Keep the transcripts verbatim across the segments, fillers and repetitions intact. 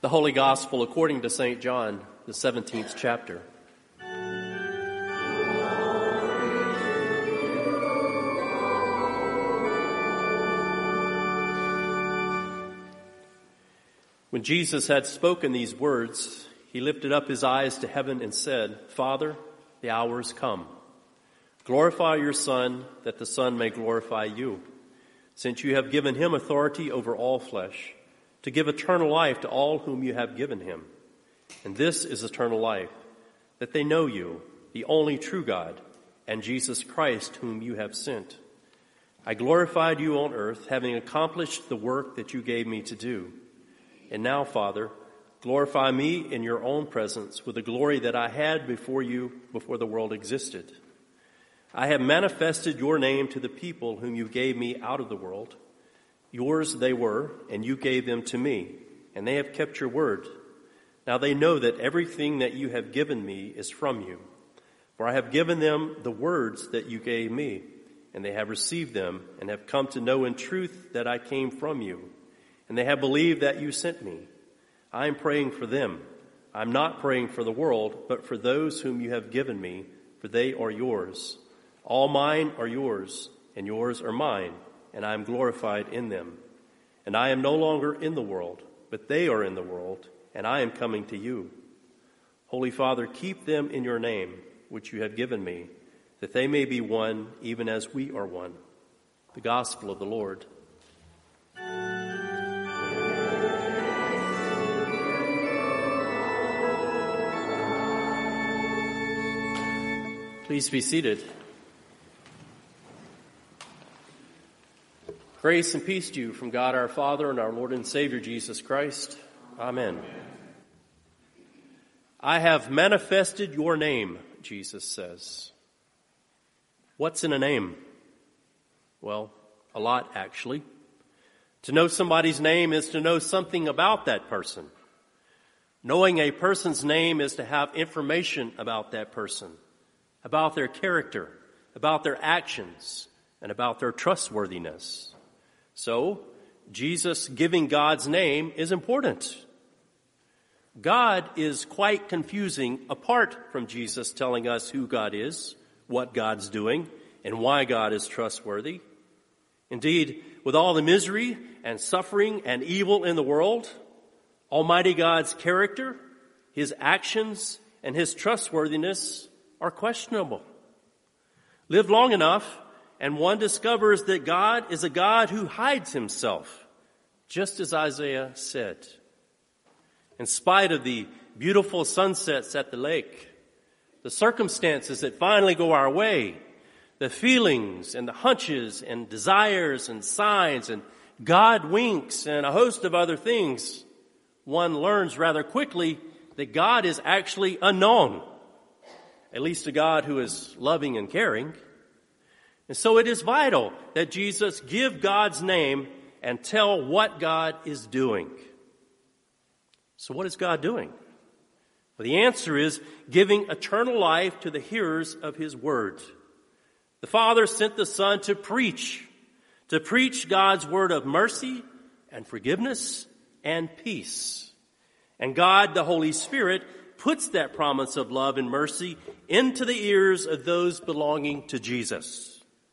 The Holy Gospel according to Saint John, the seventeenth chapter. When Jesus had spoken these words, he lifted up his eyes to heaven and said, "Father, the hour is come. Glorify your Son, that the Son may glorify you, since you have given him authority over all flesh, to give eternal life to all whom you have given him. And this is eternal life, that they know you, the only true God, and Jesus Christ whom you have sent. I glorified you on earth, having accomplished the work that you gave me to do. And now, Father, glorify me in your own presence with the glory that I had before you, before the world existed. I have manifested your name to the people whom you gave me out of the world. Yours they were, and you gave them to me, and they have kept your word. Now they know that everything that you have given me is from you. For I have given them the words that you gave me, and they have received them, and have come to know in truth that I came from you, and they have believed that you sent me. I am praying for them. I am not praying for the world, but for those whom you have given me, for they are yours. All mine are yours, and yours are mine, and I am glorified in them. And I am no longer in the world, but they are in the world, and I am coming to you. Holy Father, keep them in your name, which you have given me, that they may be one, even as we are one." The Gospel of the Lord. Please be seated. Grace and peace to you from God our Father and our Lord and Savior Jesus Christ. Amen. Amen. I have manifested your name, Jesus says. What's in a name? Well, a lot actually. To know somebody's name is to know something about that person. Knowing a person's name is to have information about that person, about their character, about their actions, and about their trustworthiness. So, Jesus giving God's name is important. God is quite confusing apart from Jesus telling us who God is, what God's doing, and why God is trustworthy. Indeed, with all the misery and suffering and evil in the world, Almighty God's character, his actions, and his trustworthiness are questionable. Live long enough, and one discovers that God is a God who hides himself, just as Isaiah said. In spite of the beautiful sunsets at the lake, the circumstances that finally go our way, the feelings and the hunches and desires and signs and God winks and a host of other things, one learns rather quickly that God is actually unknown, at least a God who is loving and caring. And so it is vital that Jesus give God's name and tell what God is doing. So what is God doing? Well, the answer is giving eternal life to the hearers of his word. The Father sent the Son to preach, to preach God's word of mercy and forgiveness and peace. And God, the Holy Spirit, puts that promise of love and mercy into the ears of those belonging to Jesus.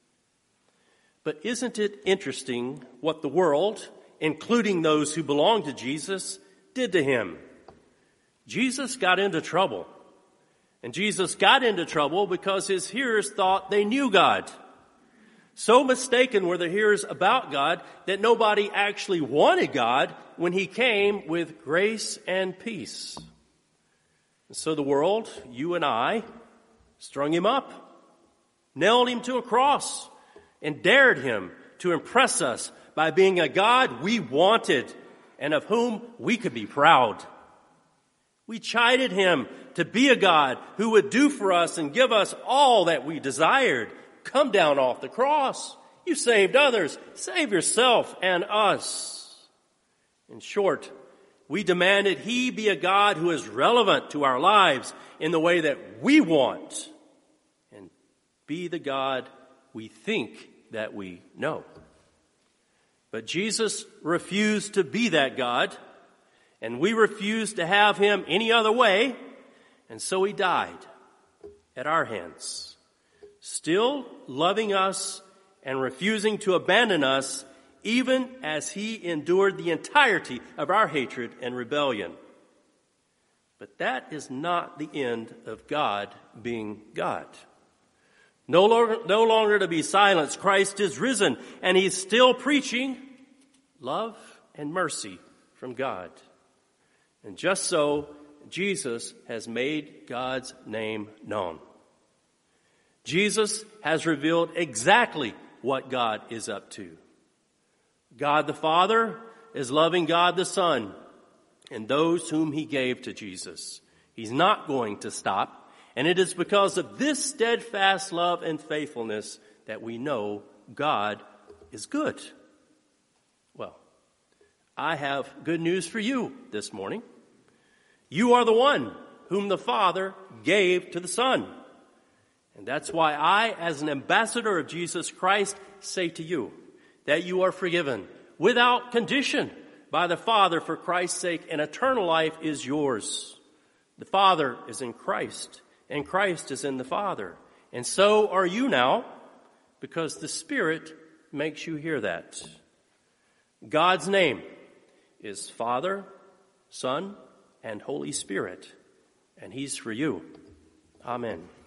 But isn't it interesting what the world, including those who belong to Jesus, did to him? Jesus got into trouble. And Jesus got into trouble because his hearers thought they knew God. So mistaken were the hearers about God that nobody actually wanted God when he came with grace and peace. And so the world, you and I, strung him up, nailed him to a cross, and dared him to impress us by being a God we wanted and of whom we could be proud. We chided him to be a God who would do for us and give us all that we desired. Come down off the cross. You saved others. Save yourself and us. In short, we demanded he be a God who is relevant to our lives in the way that we want and be the God we think that we know. But Jesus refused to be that God, And we refused to have him any other way, and so he died at our hands, still loving us and refusing to abandon us, even as he endured the entirety of our hatred and rebellion. But that is not the end of God being God. No longer, no longer to be silenced, Christ is risen, and he's still preaching love and mercy from God. And just so, Jesus has made God's name known. Jesus has revealed exactly what God is up to. God the Father is loving God the Son and those whom he gave to Jesus. He's not going to stop, and it is because of this steadfast love and faithfulness that we know God is good. Well, I have good news for you this morning. You are the one whom the Father gave to the Son. And that's why I, as an ambassador of Jesus Christ, say to you that you are forgiven without condition by the Father for Christ's sake, and eternal life is yours. The Father is in Christ, and Christ is in the Father. And so are you now, because the Spirit makes you hear that. God's name is Father, Son, and Holy Spirit, and he's for you. Amen.